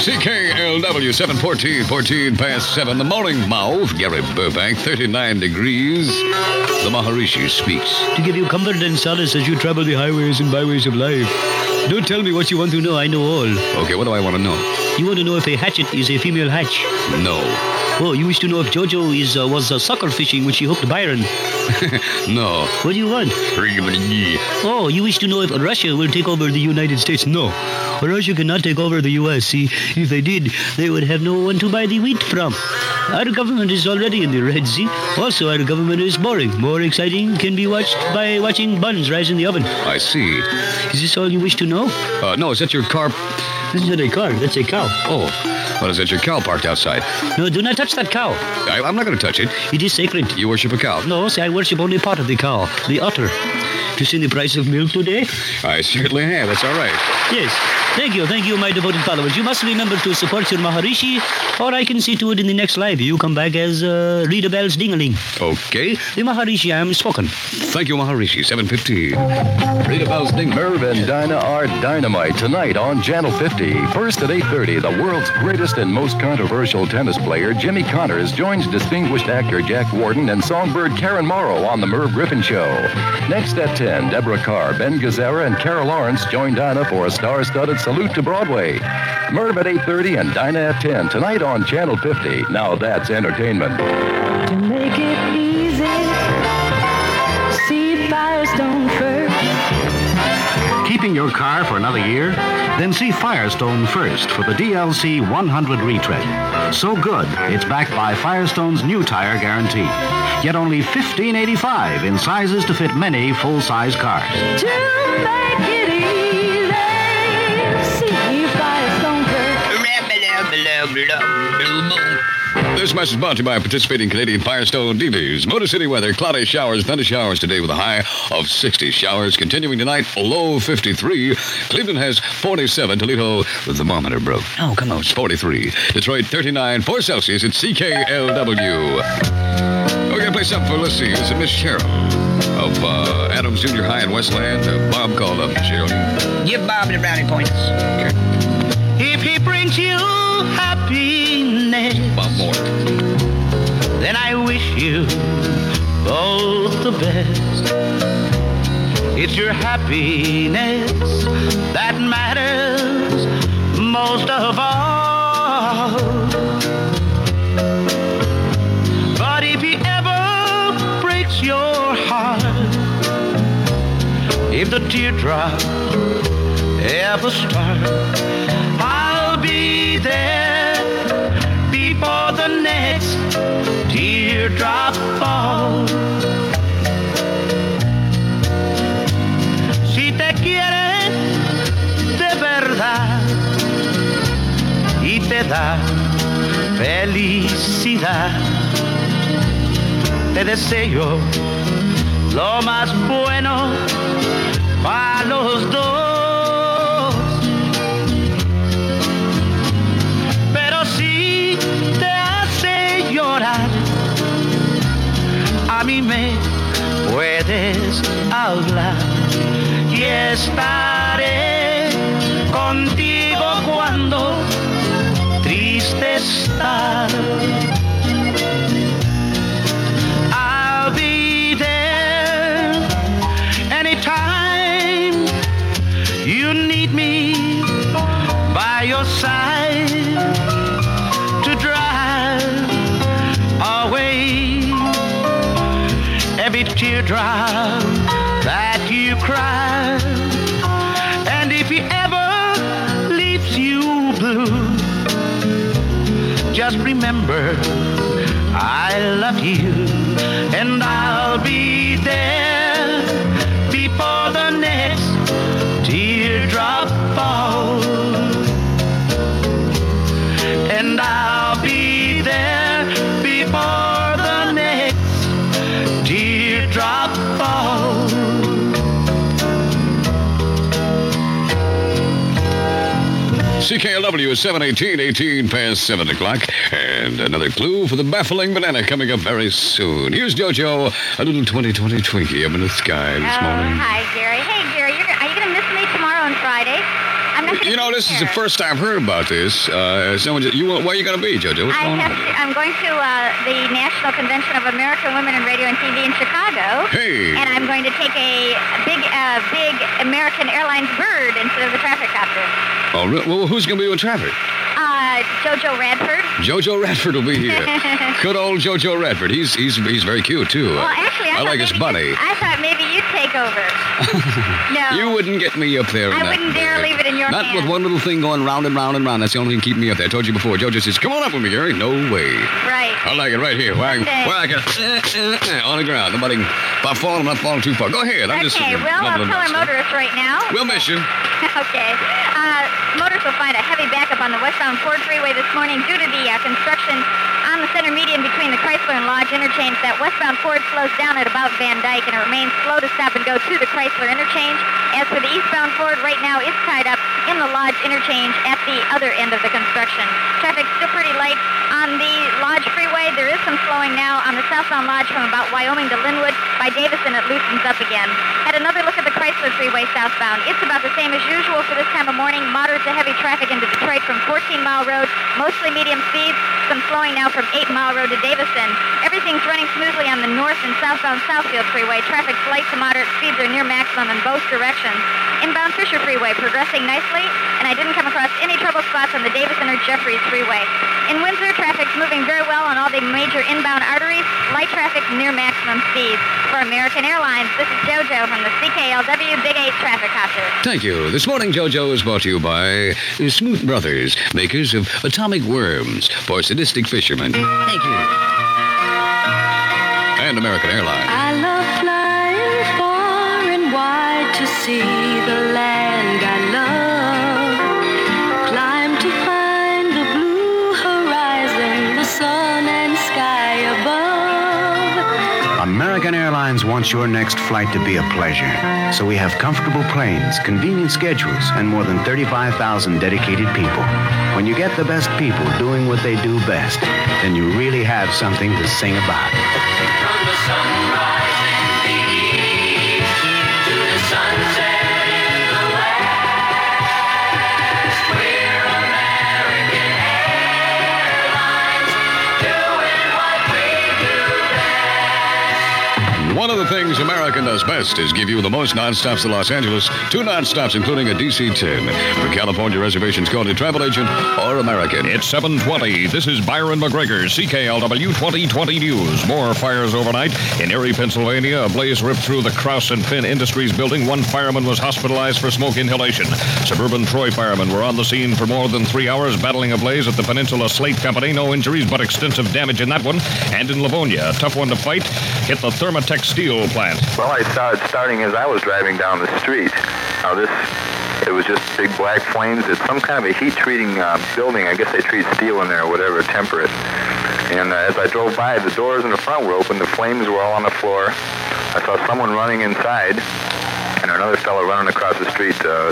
C K L W, seven fourteen, fourteen past seven. The morning mouth, Gary Burbank, thirty-nine degrees. The Maharishi speaks. To give you comfort and solace as you travel the highways and byways of life. Don't tell me what you want to know. I know all. Okay, what do I want to know? You want to know if a hatchet is a female hatch? No. Oh, you wish to know if Jojo is uh, was uh, sucker fishing when she hooked Byron? No. What do you want? Oh, you wish to know if Russia will take over the United States? No. Russia cannot take over the U S. See, if they did, they would have no one to buy the wheat from. Our government is already in the Red Sea. Also, our government is boring. More exciting can be watched by watching buns rise in the oven. I see. Is this all you wish to know? Uh, no, is that your car? This is not a car. That's a cow. Oh, well, is that your cow parked outside? No, do not touch that cow. I, I'm not going to touch it. It is sacred. You worship a cow? No, see, I worship only part of the cow, the udder. Have you seen the price of milk today? I certainly have. That's all right. Yes. Thank you. Thank you, my devoted followers. You must remember to support your Maharishi, or I can see to it in the next live. You come back as uh, Rita Bell's Ding-a-ling. Okay. The Maharishi, I am spoken. Thank you, Maharishi. seven fifteen. Rita Bell's Ding. Merv and Dinah are dynamite tonight on Channel fifty. First at eight thirty, the world's greatest and most controversial tennis player, Jimmy Connors, joins distinguished actor Jack Warden and songbird Karen Morrow on The Merv Griffin Show. Next at ten, Deborah Carr, Ben Gazzara, and Carol Lawrence join Dinah for a star-studded salute to Broadway. Merv at eight thirty and Dinah at ten, tonight on Channel fifty. Now that's entertainment. To make it easy, see Firestone first. Keeping your car for another year? Then see Firestone first for the D L C one hundred retread. So good, it's backed by Firestone's new tire guarantee. Yet only fifteen eighty-five in sizes to fit many full-size cars. To make it easy, see Firestone first. This message brought to you by participating Canadian Firestone dealers. Motor City weather, cloudy showers, thunder showers today with a high of sixty. Showers continuing tonight, low fifty-three. Cleveland has forty-seven. Toledo, the thermometer broke. Oh, come on. It's forty-three. Detroit, thirty-nine. four Celsius at C K L W. We're going to play something for, let's see, it's Miss Cheryl of uh, Adams Junior High in Westland. Uh, Bob called up, Cheryl. Give Bob the brownie points. Okay. If he brings you happiness, Bob Moore, then I wish you both the best. It's your happiness that matters most of all. But if he ever breaks your heart, if the teardrop ever starts, I'll be there before the next teardrop falls. Si te quiere de verdad y te da felicidad, te deseo lo más bueno para los dos. Pero si te hace llorar, a mí me puedes hablar y estaré contigo cuando triste estar. I'll be there anytime you need me by your side to drive away every teardrop that you cry. And if he ever leaves you blue, just remember I love you, and I'll be there before the next teardrop falls. And I'll be there before the next teardrop falls. C K L W is seven eighteen, eighteen past seven o'clock. And another clue for the baffling banana coming up very soon. Here's JoJo, a little twenty twenty Twinkie up in the sky this oh, morning. Hi, Gary. Hey, Gary, you're, are you going to miss me tomorrow and Friday? I'm not gonna You know, this is the first I've heard about this. Uh, someone, just, you, where are you going to be, JoJo? What's I going have on? to, I'm going to uh, the National Convention of American Women in Radio and T V in Chicago. Hey. And I'm going to take a big, uh, big American Airlines bird instead of the traffic copter. Oh, re- well, who's going to be with traffic? Uh, Jojo Radford. JoJo Radford will be here. Good old JoJo Radford. He's he's he's very cute too. Well, actually, I, I thought like his maybe bunny. you- I thought maybe you'd take over. No. You wouldn't get me up there. in I that wouldn't dare bed. leave it in your Not hands. with one little thing going round and round and round. That's the only thing keeping me up there. I told you before. JoJo says, "Come on up with me, Gary." No way. Right. I like it right here. Where I, Okay. where I can eh, eh, eh, on the ground. Nobody. Can, if I fall, I'm not falling too far. Go ahead. I'm just Okay, sitting here well, I'll mumbling tell our my stuff. motorists right now. We'll miss you. Okay. Uh, motorists will find a heavy backup on the westbound Ford Freeway this morning due to the uh, construction on the center median between the Chrysler and Lodge interchange. That westbound Ford slows down at about Van Dyke and it remains slow to stop and go to the Chrysler interchange. As for the eastbound Ford, right now it's tied up in the Lodge interchange at the other end of the construction. Traffic's still pretty light on the Lodge Freeway. There is some slowing now on the southbound Lodge from about Wyoming to Linwood. By Davison, it loosens up again. Had another look at the Chrysler Freeway southbound. It's about the same as usual for this time of morning. Moderate to heavy traffic into Detroit from fourteen mile Road, mostly medium speeds. Some slowing now from eight mile Road to Davison. Everything's running smoothly on the north and southbound Southfield Freeway. Traffic's light to moderate. Speeds are near maximum in both directions. Inbound Fisher Freeway progressing nicely, and I didn't come across any trouble spots on the Davison or Jeffries Freeway. In Windsor, traffic's moving very well on all the major inbound arteries. Light traffic near maximum speeds. For American Airlines, this is JoJo from the C K L W Big eight Traffic Copter. Thank you. This morning, JoJo is brought to you by Smoot Brothers, makers of atomic worms for sadistic fishermen. Thank you. And American Airlines. I love flying far and wide to see the land I love. Climb to find the blue horizon, the sun and sky above. American Airlines wants your next flight to be a pleasure. So we have comfortable planes, convenient schedules, and more than thirty-five thousand dedicated people. When you get the best people doing what they do best, then you really have something to sing about. From the sunrise in the east to the sunset in the west, we're American Airlines, doing what we do best. One of the things American does best is give you the most nonstops to Los Angeles. Two nonstops, including a D C ten. For California reservations, call the travel agent or American. It's seven twenty. This is Byron McGregor, C K L W twenty twenty News. More fires overnight. In Erie, Pennsylvania, a blaze ripped through the Krause and Finn Industries building. One fireman was hospitalized for smoke inhalation. Suburban Troy firemen were on the scene for more than three hours battling a blaze at the Peninsula Slate Company. No injuries, but extensive damage in that one. And in Livonia, a tough one to fight, hit the Thermatech steel plant. Well, I saw it starting as I was driving down the street. Now this, it was just big black flames. It's some kind of a heat-treating uh, building. I guess they treat steel in there or whatever, temper it. And uh, as I drove by, the doors in the front were open. The flames were all on the floor. I saw someone running inside and another fellow running across the street. Uh,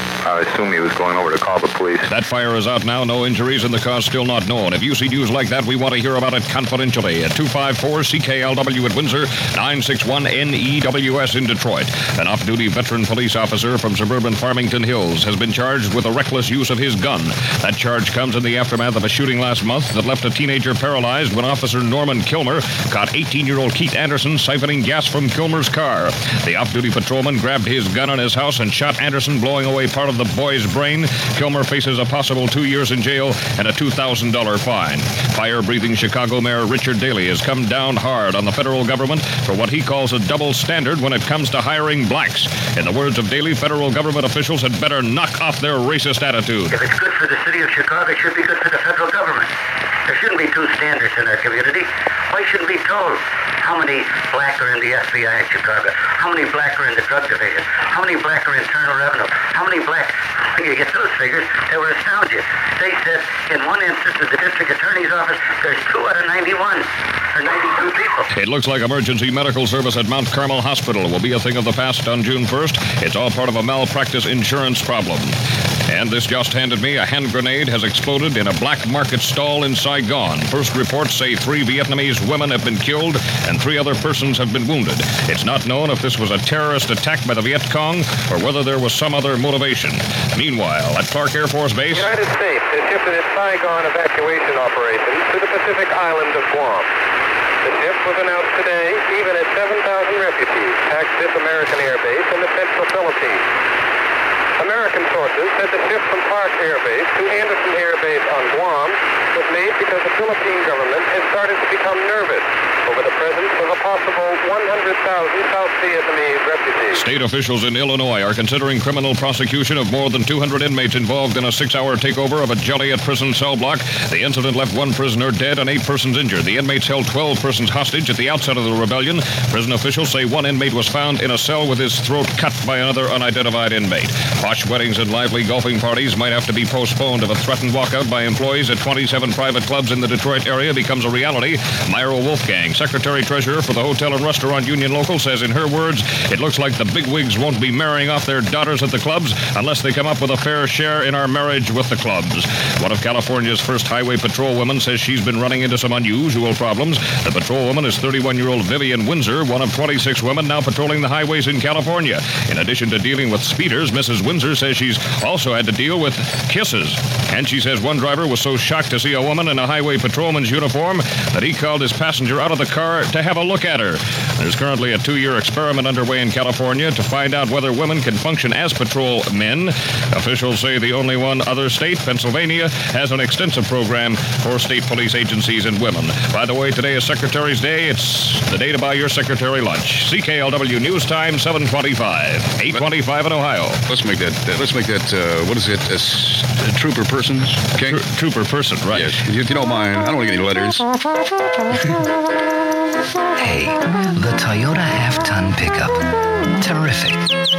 I assume he was going over to call the police. That fire is out now. No injuries and the cause still not known. If you see news like that, we want to hear about it confidentially at two five four C K L W at Windsor, nine six one N E W S in Detroit. An off-duty veteran police officer from suburban Farmington Hills has been charged with a reckless use of his gun. That charge comes in the aftermath of a shooting last month that left a teenager paralyzed when Officer Norman Kilmer caught eighteen-year-old Keith Anderson siphoning gas from Kilmer's car. The off-duty patrolman grabbed his gun in his house and shot Anderson, blowing away part of the boy's brain. Kilmer faces a possible two years in jail and a two thousand dollars fine. Fire-breathing Chicago Mayor Richard Daley has come down hard on the federal government for what he calls a double standard when it comes to hiring blacks. In the words of Daley, federal government officials had better knock off their racist attitude. If it's good for the city of Chicago, it should be good for the federal government. There shouldn't be two standards in our community. Why shouldn't we be told how many black are in the F B I in Chicago? How many black are in the drug division? How many black are in Internal Revenue? How many black? When you get those figures, they will astound you. They said in one instance at the district attorney's office, there's two out of ninety-one or ninety-two people. It looks like emergency medical service at Mount Carmel Hospital will be a thing of the past on June first. It's all part of a malpractice insurance problem. And this just handed me, a hand grenade has exploded in a black market stall in Saigon. First reports say three Vietnamese women have been killed and three other persons have been wounded. It's not known if this was a terrorist attack by the Viet Cong or whether there was some other motivation. Meanwhile, at Clark Air Force Base... The United States has shifted its Saigon evacuation operation to the Pacific island of Guam. The shift was announced today, even as seven thousand refugees packed this American air base in the central Philippines. American sources said the shift from Clark Air Base to Anderson Air Base on Guam was made because the Philippine government has started to become nervous over the presence of a possible one hundred thousand South Vietnamese refugees. State officials in Illinois are considering criminal prosecution of more than two hundred inmates involved in a six-hour takeover of a Joliet prison cell block. The incident left one prisoner dead and eight persons injured. The inmates held twelve persons hostage at the outset of the rebellion. Prison officials say one inmate was found in a cell with his throat cut by another unidentified inmate. Posh weddings and lively golfing parties might have to be postponed if a threatened walkout by employees at twenty-seven private clubs in the Detroit area becomes a reality. Myra Wolfgang, Secretary-Treasurer for the Hotel and Restaurant Union Local, says in her words, it looks like the bigwigs won't be marrying off their daughters at the clubs unless they come up with a fair share in our marriage with the clubs. One of California's first highway patrol women says she's been running into some unusual problems. The patrol woman is thirty-one-year-old Vivian Windsor, one of twenty-six women now patrolling the highways in California. In addition to dealing with speeders, Missus Windsor says she's also had to deal with kisses. And she says one driver was so shocked to see a woman in a highway patrolman's uniform that he called his passenger out of the car to have a look at her. There's currently a two-year experiment underway in California to find out whether women can function as patrol men. Officials say the only one other state, Pennsylvania, has an extensive program for state police agencies and women. By the way, today is Secretary's Day. It's the day to buy your secretary lunch. C K L W News Time, seven twenty-five, eight twenty-five in Ohio. Let's make that, uh, let's make that, uh, what is it, uh, s- uh, trooper persons? Okay? Tr- trooper person, right. Yes. If you don't mind, I don't want to get any letters. Hey, the Toyota half-ton pickup. Terrific.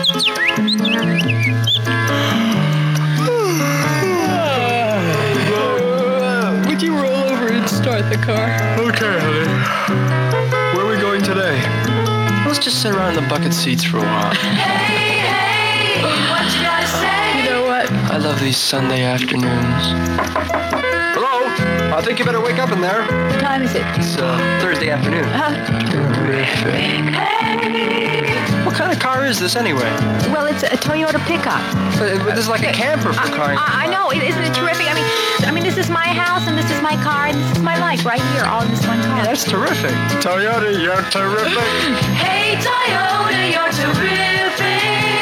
Would you roll over and start the car? Okay, honey. Where are we going today? Let's just sit around in the bucket seats for a while. Hey, hey, what you gotta say? You know what? I love these Sunday afternoons. Hello? I think you better wake up in there. What time is it? It's uh, Thursday afternoon. Terrific. What kind of car is this anyway? Well, it's a Toyota pickup. Uh, this is like a camper for crying. I, I know. It, isn't it terrific? I mean, I mean, this is my house, and this is my car, and this is my life right here, all in this one car. That's terrific. Toyota, you're terrific. Hey, Toyota, you're terrific.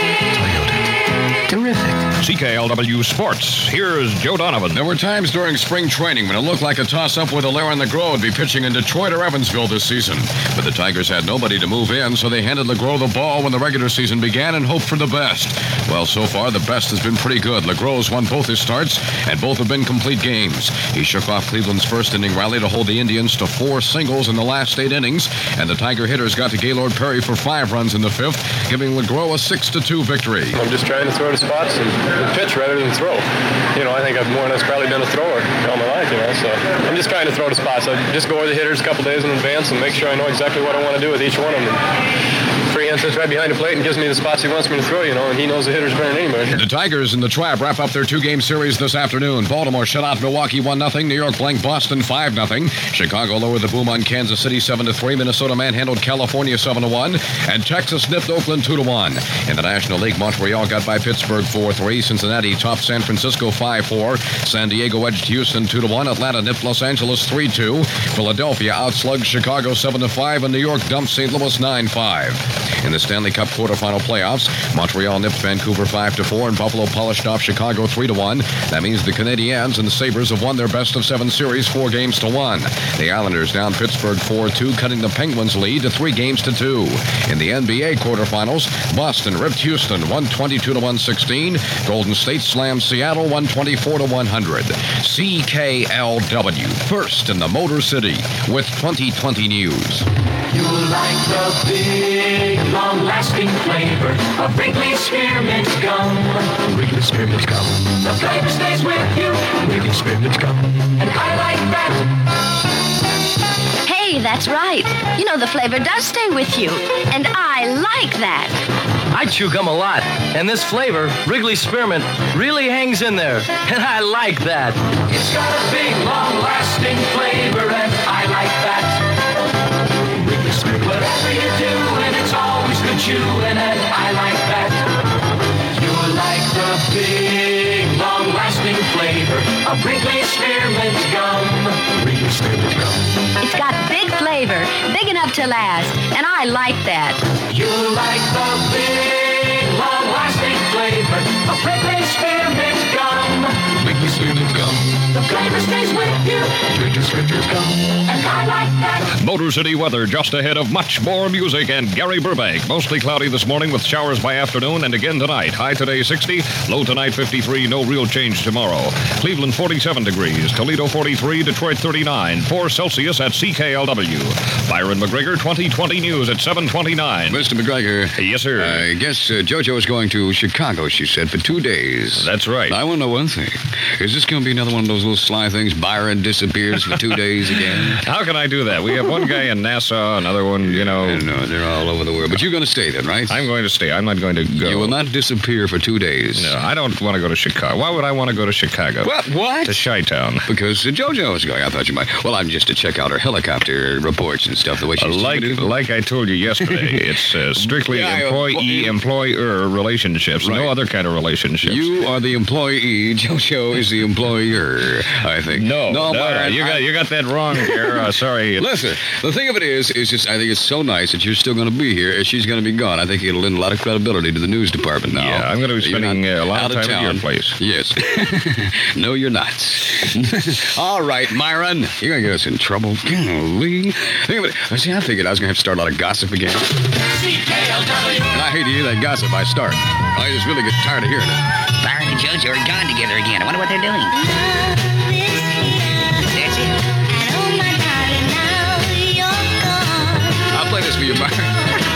Terrific. C K L W Sports. Here's Joe Donovan. There were times during spring training when it looked like a toss-up whether Laron LeGros would be pitching in Detroit or Evansville this season. But the Tigers had nobody to move in, so they handed LeGros the ball when the regular season began and hoped for the best. Well, so far, the best has been pretty good. LeGros won both his starts, and both have been complete games. He shook off Cleveland's first-inning rally to hold the Indians to four singles in the last eight innings, and the Tiger hitters got to Gaylord Perry for five runs in the fifth, giving LeGros a six to two victory. I'm just trying to throw to spots and pitch rather than throw. You know, I think I've more or less probably been a thrower all my life, you know, so I'm just trying to throw to spots. I just go over the hitters a couple days in advance and make sure I know exactly what I want to do with each one of them. Freehand sits right behind the plate and gives me the spots he wants me to throw, you know, and he knows the hitters better than anybody. The Tigers and the Trap wrap up their two-game series this afternoon. Baltimore shut out Milwaukee one nothing. New York blanked Boston five nothing. Chicago lowered the boom on Kansas City seven to three. Minnesota manhandled California seven to one. And Texas nipped Oakland two to one. In the National League, Montreal got by Pittsburgh four three. Cincinnati topped San Francisco five four. San Diego edged Houston two to one. Atlanta nipped Los Angeles three two. Philadelphia outslugged Chicago seven to five. And New York dumped Saint Louis nine five. In the Stanley Cup quarterfinal playoffs, Montreal nipped Vancouver five to four, and Buffalo polished off Chicago three to one. That means the Canadiens and the Sabres have won their best of seven series four games to one. The Islanders down Pittsburgh four two, cutting the Penguins' lead to three games to two. In the N B A quarterfinals, Boston ripped Houston one twenty-two to one sixteen. Golden State slammed Seattle one twenty-four to one hundred. C K L W, first in the Motor City with twenty twenty news. You like the big, long-lasting flavor of Wrigley Spearmint Gum. Wrigley Spearmint Gum. The flavor stays with you. Wrigley Spearmint Gum. And I like that. Hey, that's right. You know, the flavor does stay with you. And I like that. I chew gum a lot, and this flavor, Wrigley Spearmint, really hangs in there, and I like that. It's got a big, long-lasting flavor, and I like that. Wrigley Spearmint. Whatever you do, and it's always good chewing, and I like that. You like the big, long-lasting flavor of Wrigley Spearmint gum. Wrigley Spearmint gum. It's got big flavor, big enough to last, and I like that. You like the big, long-lasting flavor of Wrigley Spearmint gum. Wrigley Spearmint gum. The flavor stays with you. Wrigley Spearmint gum. And I like that. Motor City weather just ahead of much more music and Gary Burbank. Mostly cloudy this morning with showers by afternoon and again tonight. High today sixty, low tonight fifty-three, no real change tomorrow. Cleveland forty-seven degrees, Toledo forty-three, Detroit thirty-nine, four Celsius at C K L W. Byron McGregor, twenty twenty News at seven twenty-nine. Mister McGregor. Yes, sir. I guess uh, JoJo is going to Chicago, she said, for two days. That's right. I want to know one thing. Is this going to be another one of those little sly things? Byron disappears for two days again? How can I do that? We have one guy in Nassau, another one, you know. I know, they're all over the world. But you're going to stay then, right? I'm going to stay. I'm not going to go. You will not disappear for two days. No, I don't want to go to Chicago. Why would I want to go to Chicago? What? What? To Chi-Town. Because uh, JoJo is going. I thought you might. Well, I'm just to check out her helicopter reports and stuff, the way she's Uh, like, doing it. like I told you yesterday, it's uh, strictly Yeah, employee-employer relationships. Right. No other kind of relationships. You are the employee. JoJo is the employer, I think. No, no, no, Byron, you I- got you got that wrong there. Uh, sorry. Listen, the thing of it is, is just I think it's so nice that you're still going to be here as she's going to be gone. I think it'll lend a lot of credibility to the news department now. Yeah, I'm going to be You're spending not uh, a lot out of time town. at your place. Yes. No, you're not. All right, Myron. You're going to get us in trouble. Golly. Think of it. See, I figured I was going to have to start a lot of gossip again. C K L W. And I hate to hear that gossip I start. I just really get tired of hearing it. Byron and JoJo are gone together again. I wonder what they're doing. That's it. I'll play this for you, Byron.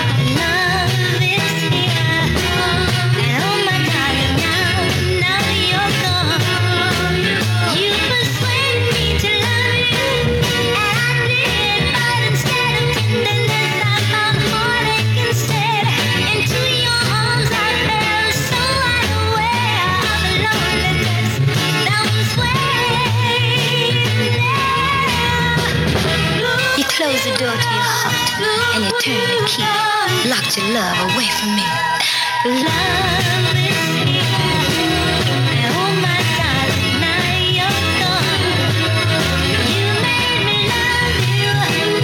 You closed the door to your heart and you turned the key, locked your love away from me. Love is here, and oh my darling, now you're gone. You made me love you,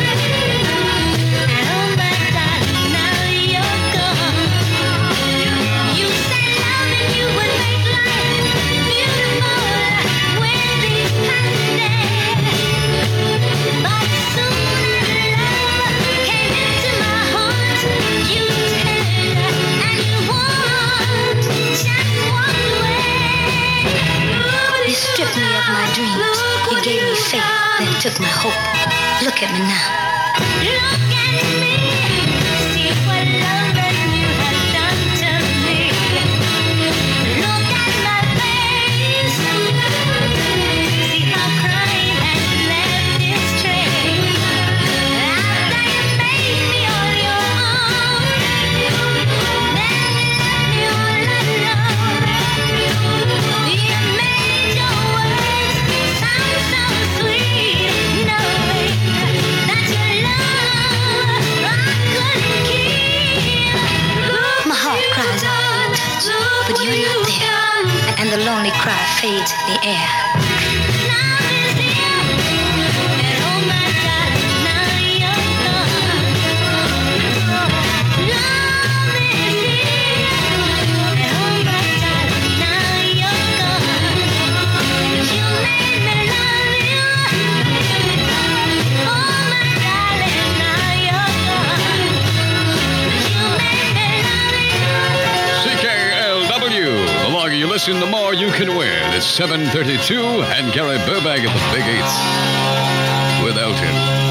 and oh my darling, now you're gone. You said loving you would make life beautiful with these past days. But soon as love came into my heart, you turned and you walked just one way. You stripped me of my dreams. You gave me faith, then took my hope. Look at me now. Look at me. See what love and you have done to me. Look at my face. See how crying has left its trace. After you made me all your own, then you left me all alone. You made your words sound so sweet, knowing that your love I couldn't keep. My heart cries out for your touch, but you're not there, and the lonely cry fades in the air. Love is here, and oh my darling, now you're gone. Love is here, and oh my darling, now you're gone. You made me love you, oh my darling, now you're gone. You made me love you. C K L W. The longer you listen, the more you can win. It's seven thirty-two, and Gary Burbank at the Big Eights with Elton.